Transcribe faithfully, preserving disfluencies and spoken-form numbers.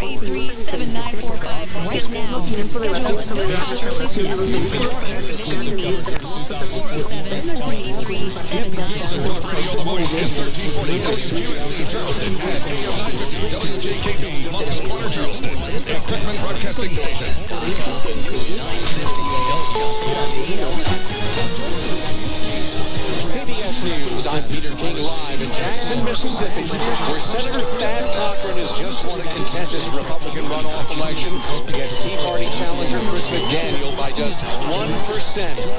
three three seven nine four five right now. Schedule a no consultation estimate for your air conditioning needs. Call seven four seven, four eight three, seven nine four five. Radio The Voice is thirteen forty W U S C Charleston and A M nine fifty W J K P Moncks Corner Charleston, a Beckman Broadcasting Station. C B S News, I'm Peter King live in Jackson, Mississippi, where Senator Thad Cochran has just won a contentious Republican runoff election against Tea Party challenger Chris McDaniel by just one percent.